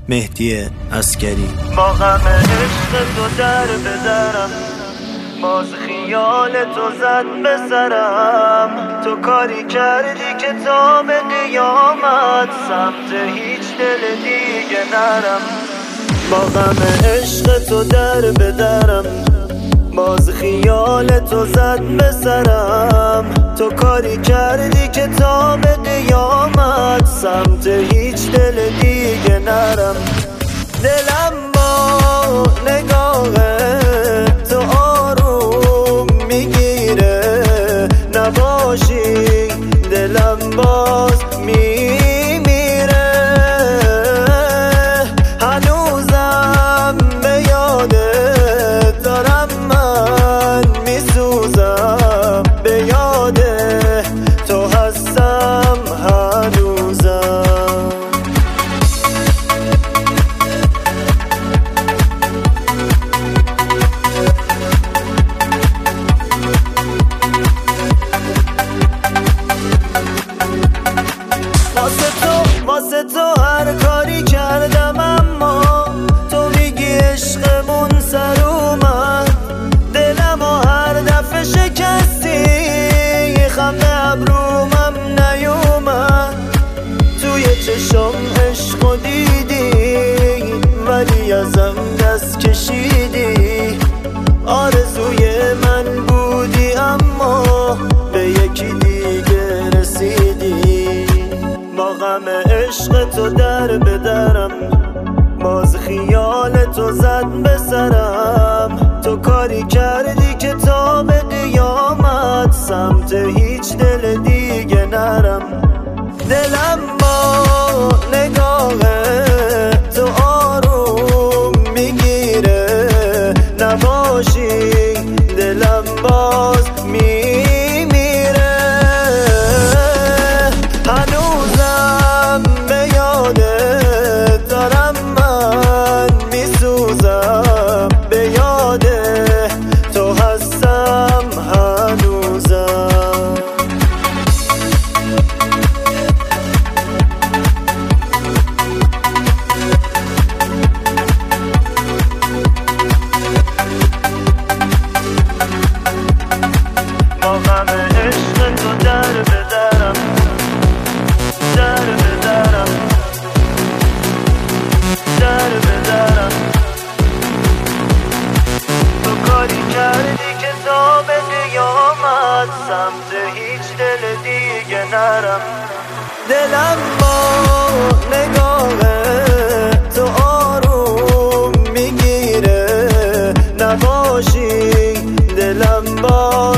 مهدی عسکری. با غم عشق تو در بدرم، باز خیال تو زد به سرم. تو کاری کردی که تا به قیامت سمت هیچ دل دیگه نرم. با غم عشق تو در بدرم، باز خیال تو زد به سرم. تو کاری کردی که تا به قیامت سمت هیچ دل دیگه نرم. دلم با نگاه تو آروم میگیره، نباشی دلم باز میمیره. هنوزم به یادت دارم، من میسوزم به یاد تو هستم هنوزم. واسه تو هر کاری کردم، اما تو میگی عشقمون سر اومد. دلم و هر دفعه شکستی، خم ابرومم نیومد. توی چشم عشقو دیدی، ولی ازم دست کشیدی. آرزوی من بودی، اما به یکی دیگه رسیدی. با غم عشق تو در بدرم، باز خیال تو زد به سرم. تو کاری کردی که تا به قیامت سمت هیچ دل دیگه نرم. دلم با نگاه تو آروم میگیره، نباشی دلم باز میمیره. هنوزم به یادت دارم، من میسوزم به یاد تو هستم هنوزم. با غم عشق تو در بدرم، در بدرم، در بدرم. تو کاری کردی که تا به قیامت سمت هیچ دل دیگه نرم. دلم با نگاه تو آروم میگیره، نباشی دلم با